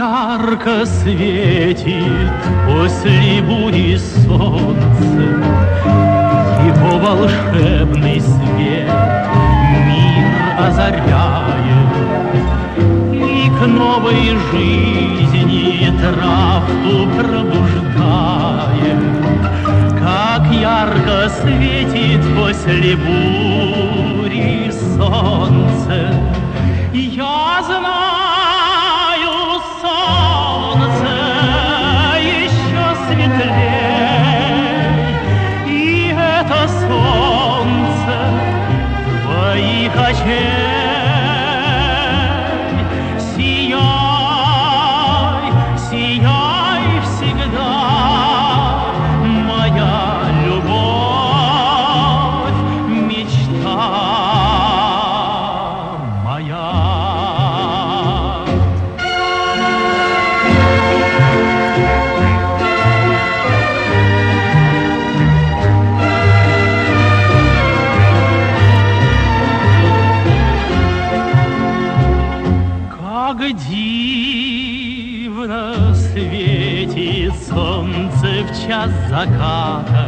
ярко светит после бури солнце, его волшебный свет мир озаряет, и к новой жизни травку пробуждает. Как ярко светит после бури солнце, я знаю, солнце еще светлей, и это солнце твоих очей. Сияй, сияй всегда, моя любовь, мечта моя. Как дивно светит солнце в час заката,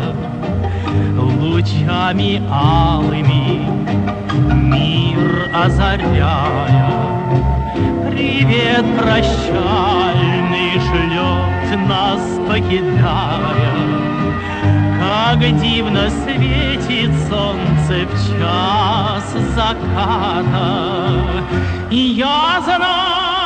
лучами алыми мир озаряя. Привет прощальный шлет, нас покидая. Как дивно светит солнце в час заката, и я знаю,